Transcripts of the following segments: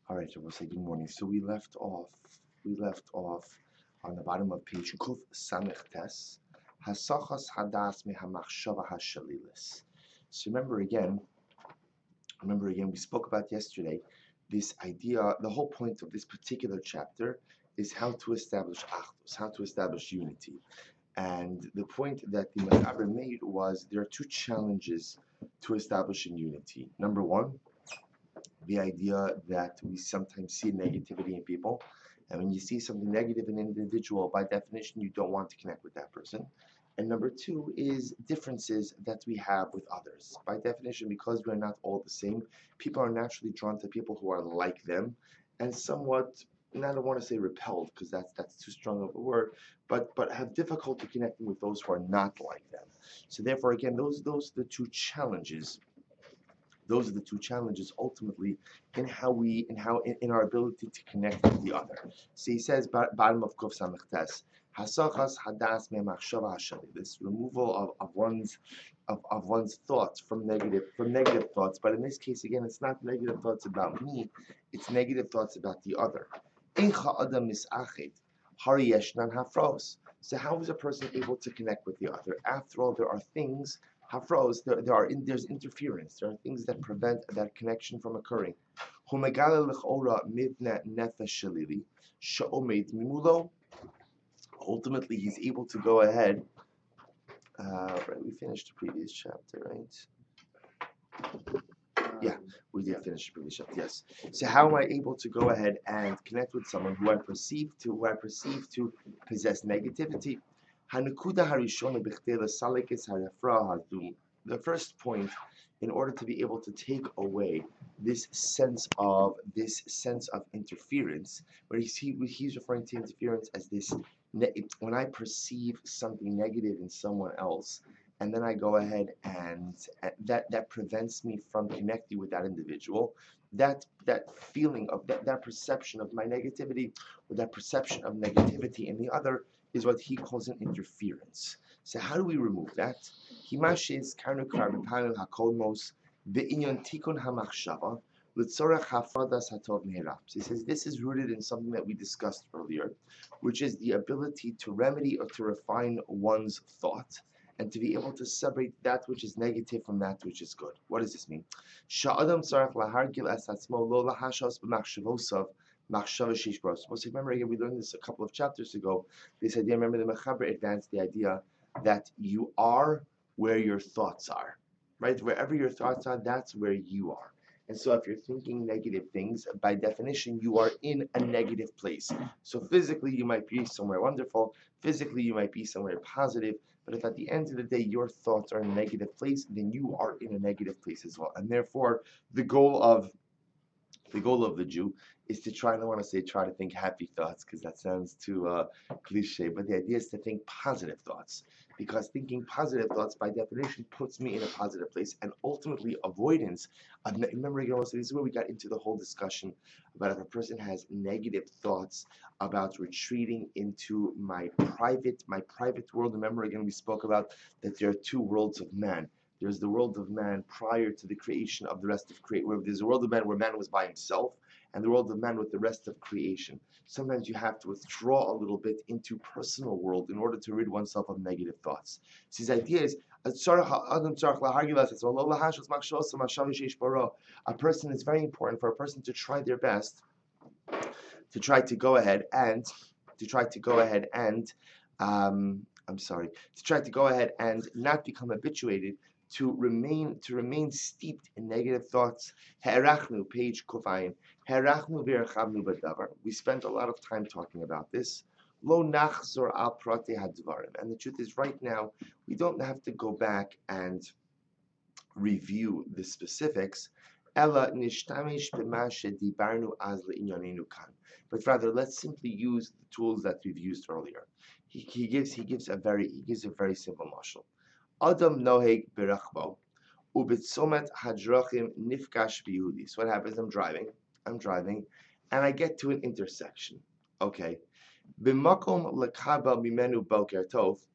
All right, so we'll say good morning. So we left off on the bottom of page Kuf Samech Tes. Hasachas Hadas Mehamachshava Hashalilis. So remember again, we spoke about yesterday this idea. The whole point of this particular chapter is how to establish achdus, how to establish unity. And the point that the Mechaber made was there are two challenges to establishing unity. Number one, the idea that we sometimes see negativity in people. And when you see something negative in an individual, by definition, you don't want to connect with that person. And number two is differences that we have with others. By definition, because we're not all the same, people are naturally drawn to people who are like them and somewhat, and I don't want to say repelled because that's too strong of a word, but have difficulty connecting with those who are not like them. So therefore, again, those are the two challenges. Those are the two challenges ultimately in our ability to connect with the other. So he says, bottom of Kuf Samechtes, Hasachas Hadas Me'machshava Hashali. This removal of one's thoughts from negative thoughts. But in this case, again, it's not negative thoughts about me; it's negative thoughts about the other. Eincha Adam Misached Hari Yeshnan Hafros. So how is a person able to connect with the other? After all, there are things Hafros, there's interference. There are things that prevent that connection from occurring. Ultimately, he's able to go ahead. Right, we finished the previous chapter, right? Yeah, we did finish the previous chapter. Yes. So how am I able to go ahead and connect with someone who I perceive to possess negativity? The first point, in order to be able to take away this sense of interference, where he's referring to interference as this, when I perceive something negative in someone else, and then I go ahead and that prevents me from connecting with that individual. That feeling of that perception of my negativity, or that perception of negativity in the other, is what he calls an interference. So how do we remove that? Himashes karnukar b'pamim hakolmos be'inyon tikun hamachshava l'tzorach hafradas hatov meherap. He says this is rooted in something that we discussed earlier, which is the ability to remedy or to refine one's thought, and to be able to separate that which is negative from that which is good. What does this mean? Sha'adam tzarach lahargil es atzmo lo lahashos b'machshavosav machshava sheish bros. Remember again, we learned this a couple of chapters ago. This idea, remember the Mechaber advanced the idea that you are where your thoughts are, right? Wherever your thoughts are, that's where you are. And so if you're thinking negative things, by definition, you are in a negative place. So physically, you might be somewhere wonderful. Physically, you might be somewhere positive. But if at the end of the day, your thoughts are in a negative place, then you are in a negative place as well. And therefore, the goal of the Jew is to try, I don't want to say try to think happy thoughts because that sounds too cliche, but the idea is to think positive thoughts, because thinking positive thoughts by definition puts me in a positive place, and ultimately avoidance of, remember again, also this is where we got into the whole discussion about if a person has negative thoughts about retreating into my private world. Remember again, we spoke about that there are two worlds of man. There's the world of man prior to the creation of the rest of creation. There's a world of man where man was by himself, and the world of man with the rest of creation. Sometimes you have to withdraw a little bit into personal world in order to rid oneself of negative thoughts. So his idea is a person, it's very important for a person to try their best to try to go ahead and not become habituated to remain steeped in negative thoughts. Herachnu, page Kofayin. Herachnu v'erchavnu b'davar. We spent a lot of time talking about this. Lo nachzor al prate hadvarim. And the truth is, right now, we don't have to go back and review the specifics. Ella nishtamish b'ma shedibarnu az le'inyonenu kan. But rather, let's simply use the tools that we've used earlier. He gives a very simple mashal. Adam noheg berachbo, ubitzomet hadrachim nifkash biyudi. So what happens? I'm driving, and I get to an intersection. Okay, b'makom lekaba mimenu boker tov.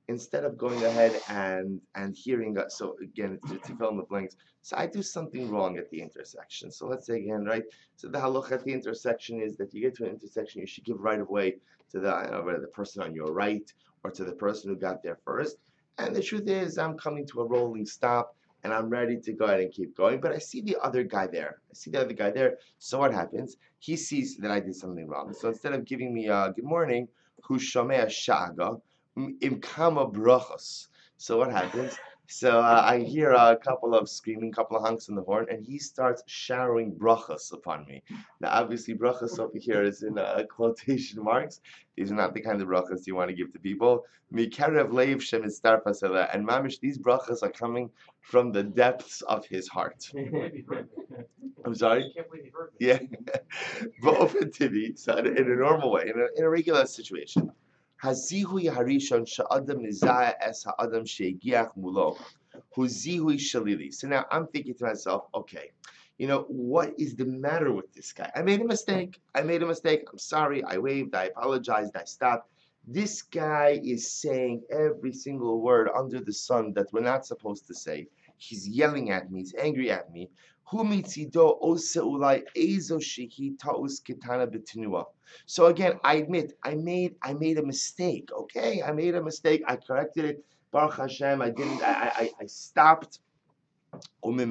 instead of going ahead and hearing so again to fill in the blanks, so I do something wrong at the intersection. So let's say again, right? So the halacha at the intersection is that you get to an intersection, you should give right of way to the person on your right or to the person who got there first. And the truth is, I'm coming to a rolling stop and I'm ready to go ahead and keep going. But I see the other guy there. I see the other guy there. So what happens? He sees that I did something wrong. So instead of giving me good morning, who shomea shaga, imkama brachos. So what happens? So I hear a couple of screaming, couple of honks on the horn, and he starts showering brachos upon me. Now, obviously, brachos over here is in quotation marks. These are not the kind of brachos you want to give to people. Mikarev leiv shemistarfasela, and mamish, these brachos are coming from the depths of his heart. I'm sorry. Yeah, but open to me, so in a normal way, in a regular situation. Hazihui harishon sha'adam nizaya es ha'adam she'egiach mulo, hu zihui shalili. So now I'm thinking to myself, okay, what is the matter with this guy? I made a mistake. I'm sorry. I waved. I apologized. I stopped. This guy is saying every single word under the sun that we're not supposed to say. He's yelling at me. He's angry at me. Hu mitzido ose ulai ezo shehi ta'us ketana betinua. So again, I admit I made a mistake. Okay, I made a mistake. I corrected it. Baruch Hashem, I didn't. I stopped. And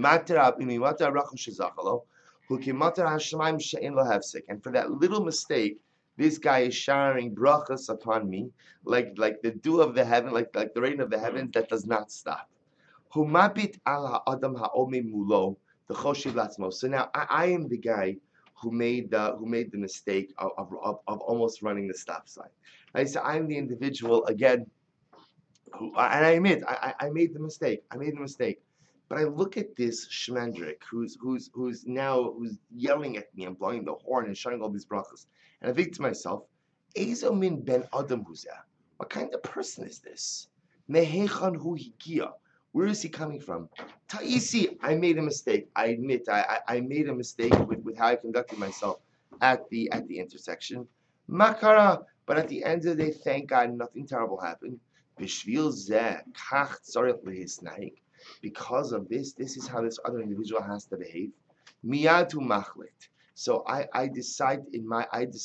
for that little mistake, this guy is showering brachas upon me, like the dew of the heaven, like the rain of the heavens that does not stop. Humabit al ha'adam ha'omei mulo, the choshiv latzmo. So now I am the guy who made the mistake of almost running the stop sign. Right? So I'm the individual again and I admit I made the mistake. But I look at this shmendrik who's yelling at me and blowing the horn and shouting all these brachas, and I think to myself, Ezo min ben adam huzeh. What kind of person is this? Mehechan hu higia. Where is he coming from? Taisi, I made a mistake. I admit I made a mistake with how I conducted myself at the intersection. Makara, but at the end of the day, thank God, nothing terrible happened. Bishvil zeh kach tzarich lehisnaik. Because of this is how this other individual has to behave. Miyadu machlit. So I decide in my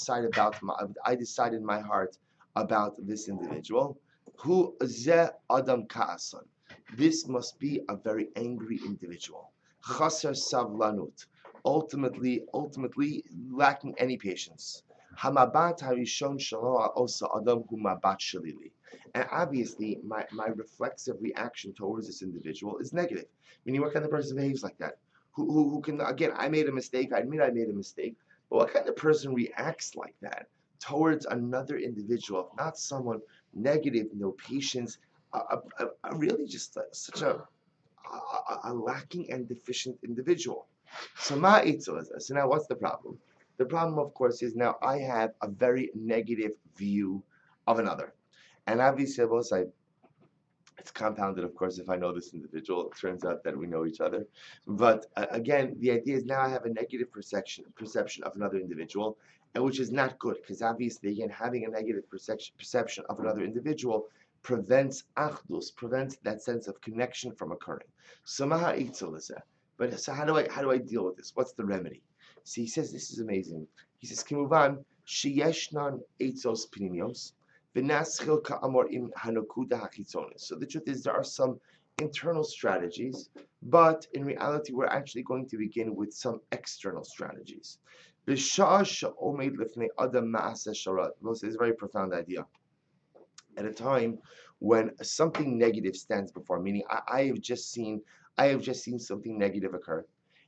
heart about this individual. Who zeh adam ka'ason. This must be a very angry individual. Chaser savlanut. Ultimately lacking any patience. Hamabat harishon shalo osa adam hu mabat shalili. And obviously, my reflexive reaction towards this individual is negative. Meaning, what kind of person behaves like that? Who can, again, I made a mistake, I admit I made a mistake, but what kind of person reacts like that towards another individual, not someone negative, no patience, really just such a lacking and deficient individual. So now what's the problem? The problem, of course, is now I have a very negative view of another. And obviously, both sides, it's compounded, of course, if I know this individual. It turns out that we know each other. But again, the idea is now I have a negative perception of another individual, and which is not good, because obviously, again, having a negative perception of another individual prevents achdus, prevents that sense of connection from occurring. So maha itzolazeh. But so how do I deal with this? What's the remedy? So he says this is amazing. He says, Kimuvan, sheyeshnan eitzos pinimios. So the truth is there are some internal strategies, but in reality we're actually going to begin with some external strategies. This is a very profound idea. At a time when something negative stands before, meaning I have just seen something negative occur.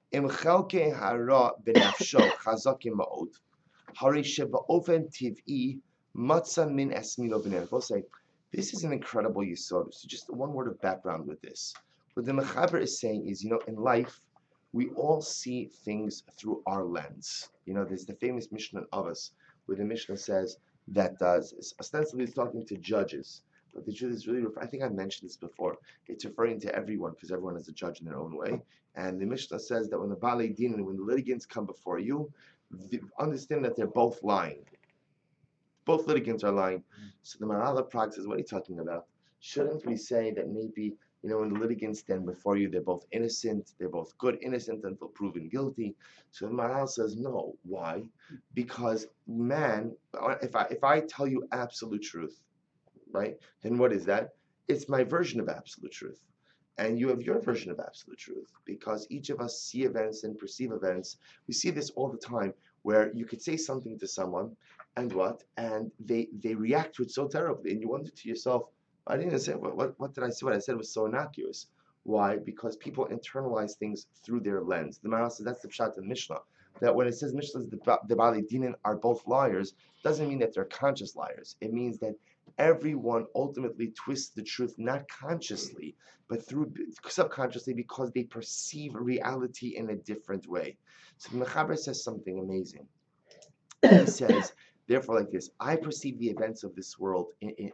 Matzah min esmilo b'nei. Both say this is an incredible yisod. So just one word of background with this. What the Mechaber is saying is, in life, we all see things through our lens. There's the famous Mishnah of us, where the Mishnah says that ostensibly it's talking to judges, but the truth is really, I think I mentioned this before, it's referring to everyone, because everyone is a judge in their own way. And the Mishnah says that when the Balei Din and when the litigants come before you, understand that they're both lying. Both litigants are lying. So the Maharal of Prague says, what are you talking about? shouldn't we say that maybe, when the litigants stand before you, they're both innocent, they're both good innocent until proven guilty? So the Maharal says no. Why? Because man, if I tell you absolute truth, right? Then what is that? It's my version of absolute truth. And you have your version of absolute truth because each of us see events and perceive events. We see this all the time where you could say something to someone and what? And they react to it so terribly. And you wonder to yourself, I didn't say, what did I say? What I said was so innocuous. Why? Because people internalize things through their lens. The Maharal says that's the pshat in Mishnah. That when it says Mishnah, the Bali Dinin are both liars, doesn't mean that they're conscious liars. It means that everyone ultimately twists the truth not consciously but through subconsciously because they perceive reality in a different way. So the Mechaber says something amazing. He says, therefore, like this, I perceive the events of this world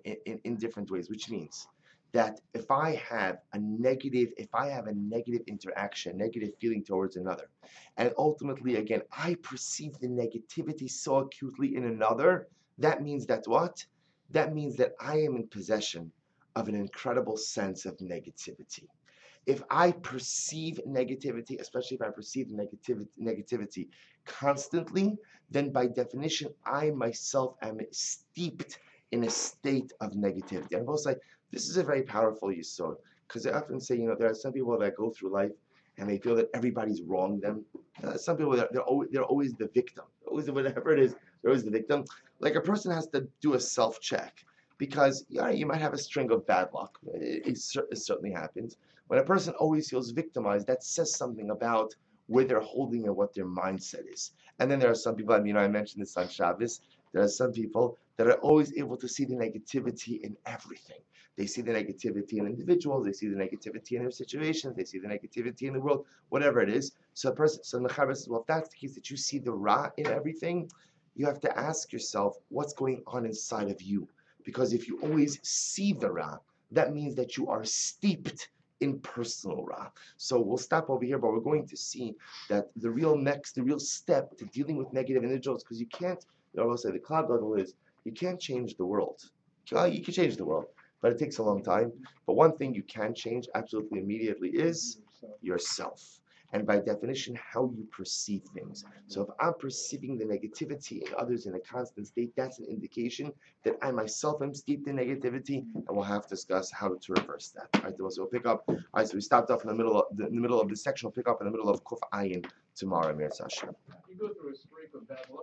in different ways, which means that if I have a negative interaction, negative feeling towards another, and ultimately, again, I perceive the negativity so acutely in another, that means that what? That means that I am in possession of an incredible sense of negativity. If I perceive negativity, especially if I perceive negativity constantly, then by definition, I myself am steeped in a state of negativity. And I will say, this is a very powerful yesod, because I often say, there are some people that go through life and they feel that everybody's wronged them. Some people, they're always the victim. Always, whatever it is, they're always the victim. Like a person has to do a self-check because you might have a string of bad luck. It certainly happens. When a person always feels victimized, that says something about where they're holding and what their mindset is. And then there are some people, I mentioned this on Shabbos, there are some people that are always able to see the negativity in everything. They see the negativity in individuals, they see the negativity in their situations, they see the negativity in the world, whatever it is. So Mechaber says, well, if that's the case, that you see the Ra in everything, you have to ask yourself, what's going on inside of you? Because if you always see the Ra, that means that you are steeped in personal Ra. So we'll stop over here, but we're going to see that the real step to dealing with negative individuals, because you can't, I will say the Klal Gadol is, you can't change the world. You can change the world, but it takes a long time. But one thing you can change absolutely immediately is yourself. And by definition, how you perceive things. So if I'm perceiving the negativity in others in a constant state, that's an indication that I myself am steeped in negativity, and we'll have to discuss how to reverse that. All right, so we'll pick up. All right, so we stopped off in the middle of this section. We'll pick up in the middle of Kuf Ayin tomorrow, Mir Hashem. You go through a streak of bad luck.